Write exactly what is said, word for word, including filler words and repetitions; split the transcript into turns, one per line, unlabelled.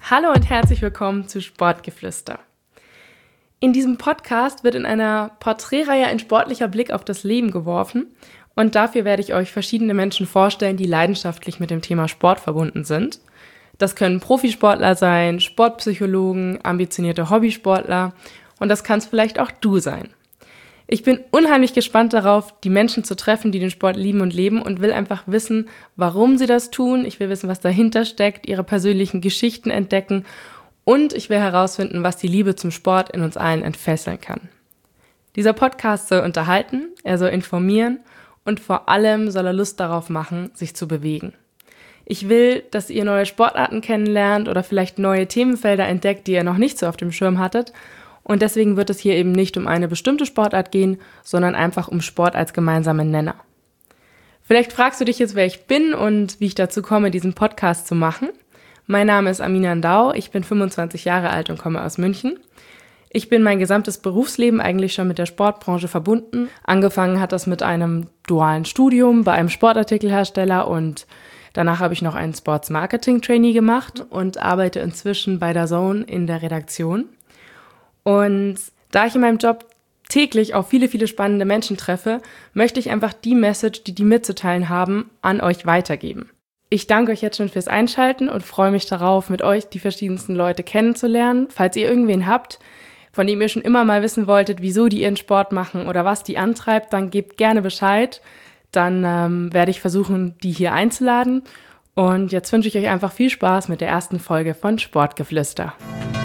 Hallo und herzlich willkommen zu Sportgeflüster. In diesem Podcast wird in einer Porträtreihe ein sportlicher Blick auf das Leben geworfen und dafür werde ich euch verschiedene Menschen vorstellen, die leidenschaftlich mit dem Thema Sport verbunden sind. Das können Profisportler sein, Sportpsychologen, ambitionierte Hobbysportler und das kannst vielleicht auch du sein. Ich bin unheimlich gespannt darauf, die Menschen zu treffen, die den Sport lieben und leben und will einfach wissen, warum sie das tun. Ich will wissen, was dahinter steckt, ihre persönlichen Geschichten entdecken und ich will herausfinden, was die Liebe zum Sport in uns allen entfesseln kann. Dieser Podcast soll unterhalten, er soll informieren und vor allem soll er Lust darauf machen, sich zu bewegen. Ich will, dass ihr neue Sportarten kennenlernt oder vielleicht neue Themenfelder entdeckt, die ihr noch nicht so auf dem Schirm hattet. Und deswegen wird es hier eben nicht um eine bestimmte Sportart gehen, sondern einfach um Sport als gemeinsamen Nenner. Vielleicht fragst du dich jetzt, wer ich bin und wie ich dazu komme, diesen Podcast zu machen. Mein Name ist Amina Ndau, ich bin fünfundzwanzig Jahre alt und komme aus München. Ich bin mein gesamtes Berufsleben eigentlich schon mit der Sportbranche verbunden. Angefangen hat das mit einem dualen Studium bei einem Sportartikelhersteller und danach habe ich noch ein Sports-Marketing-Trainee gemacht und arbeite inzwischen bei DAZN in der Redaktion. Und da ich in meinem Job täglich auf viele, viele spannende Menschen treffe, möchte ich einfach die Message, die die mitzuteilen haben, an euch weitergeben. Ich danke euch jetzt schon fürs Einschalten und freue mich darauf, mit euch die verschiedensten Leute kennenzulernen. Falls ihr irgendwen habt, von dem ihr schon immer mal wissen wolltet, wieso die ihren Sport machen oder was die antreibt, dann gebt gerne Bescheid. Dann ähm, werde ich versuchen, die hier einzuladen. Und jetzt wünsche ich euch einfach viel Spaß mit der ersten Folge von Sportgeflüster.